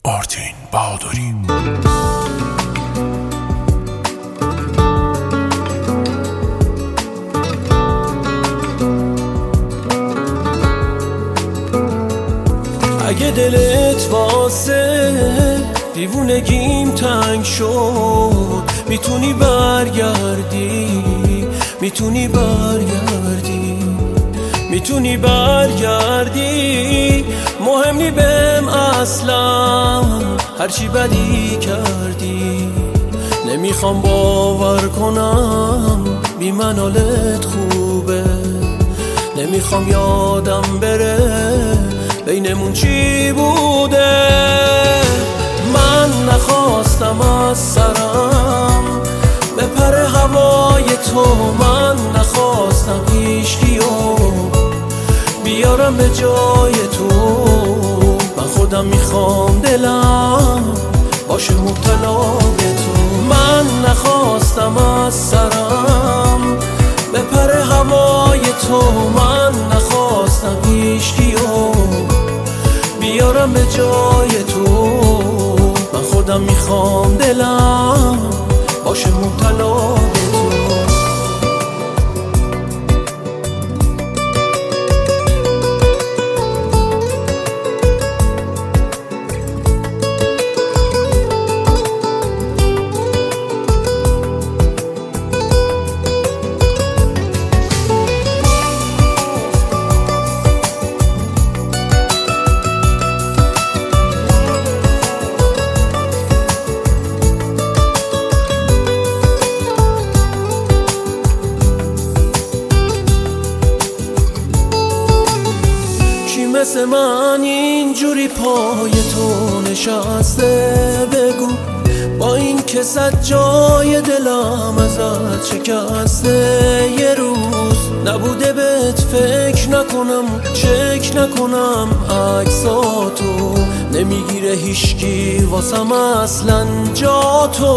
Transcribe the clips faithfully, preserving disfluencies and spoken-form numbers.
آرتین بهادری. اگه دلت واسه دیوونگیم تنگ شد، میتونی برگردی، میتونی برگردی، میتونی برگردی. مهم نی بهم اصلا هرچی بدی کردی. نمیخوام باور کنم بی من حالت خوبه، نمیخوام یادم بره بینمون چی بوده. من نخواستم از سرم بپره هوای تو، من نخواستم هیچکیو بیارم به جای تو. من خودم میخوام دلم باشه مبتلا به تو. من نخواستم از سرم بپره هوای تو، من نخواستم هیچکیو بیارم به جای تو. من خودم میخوام دلم باشه مبتلا به تو. مثل من اینجوری پای تو نشسته، بگو با این که صد جای دلم ازت شکسته. یه روز نبوده بهت فکر نکنم، چک نکنم عکساتو، نمیگیره هیچکی واسم اصلا جا تو.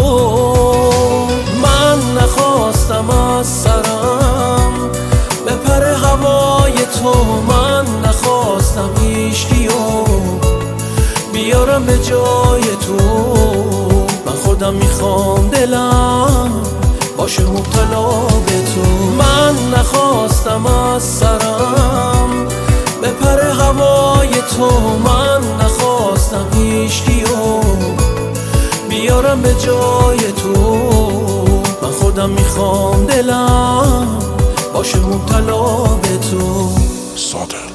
من نخواستم از سرم بپره هوای تو، من نخواستم هیچکیو بیارم به جای تو. من خودم میخوام دلم باشه مبتلا به تو. من نخواستم از سرم بپره هوای تو، من نخواستم هیچکیو بیارم به جای تو. من خودم میخوام دلم باشه مبتلا به تو. صادق